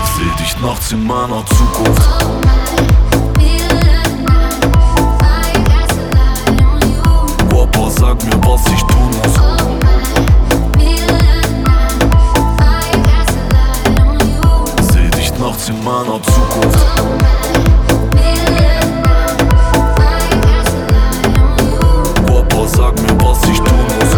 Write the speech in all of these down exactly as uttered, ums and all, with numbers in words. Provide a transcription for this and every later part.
Seh dich nachts in meiner Zukunft. Papa, sag mir, was ich tun muss. Seh dich nachts in meiner Zukunft. Papa, sag mir, was ich tun muss.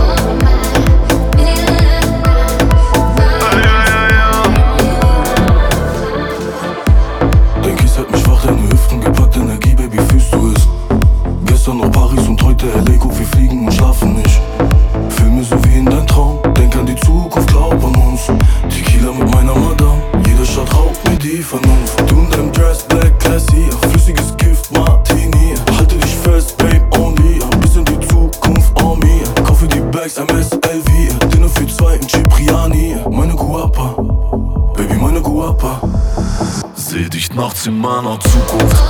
Halt mich wach, deine Hüften gepackt, Energie, Baby, fühlst du es? Gestern noch Paris und heute L A, guck, wir fliegen und schlafen nicht. Filme so wie in dein Traum, denk an die Zukunft, glaub an uns. Tequila mit meiner Madame, jeder Shot raubt mir die Vernunft. Du in deinem Dress, Black Classy, flüssiges Gift, Martini. Halte dich fest, Babe, only, ein bisschen die Zukunft on me. Kaufe die Bags, M S L V, Dinner für zwei in Cipriani. Meine Guapa, Baby, meine Guapa. Seh dich nachts in meiner Zukunft.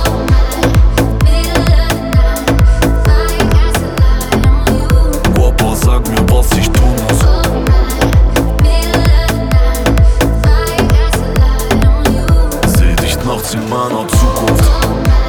Papa, sag mir, was ich tun muss. Seh dich nachts in meiner Zukunft.